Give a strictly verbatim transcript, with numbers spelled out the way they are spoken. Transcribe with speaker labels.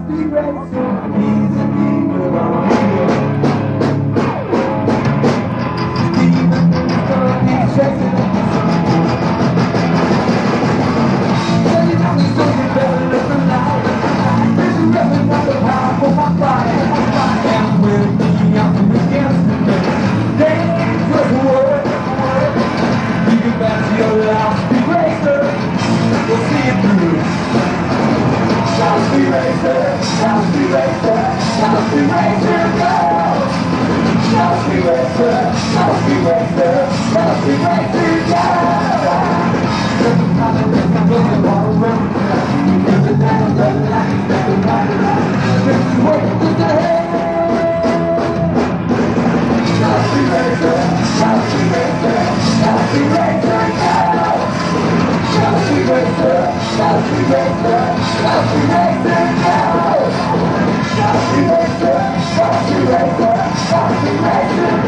Speaker 1: Chelsea Racer, he's a demon on the road. The demon in the sun, he's chasing the sun. Tell you know he's looking better than the light. There's a revenue on the power for my fire, my fire. And with me, I'm against the day. Dangerous word, word. You get back to your life, be racer. We'll see it through. Chelsea Racer, Chelsea Racer, Chelsea Racer, go! Chelsea Racer, Chelsea Racer, Chelsea Racer, go! Doesn't matter if I'm looking all around. Doesn't matter the light, doesn't matter. This is what is ahead. Chelsea Racer, Chelsea Racer, Chelsea Racer, go! Chelsea Racer, Chelsea Racer, Chelsea Racer, go! Chelsea Racer, Chelsea Racer, Chelsea Racer,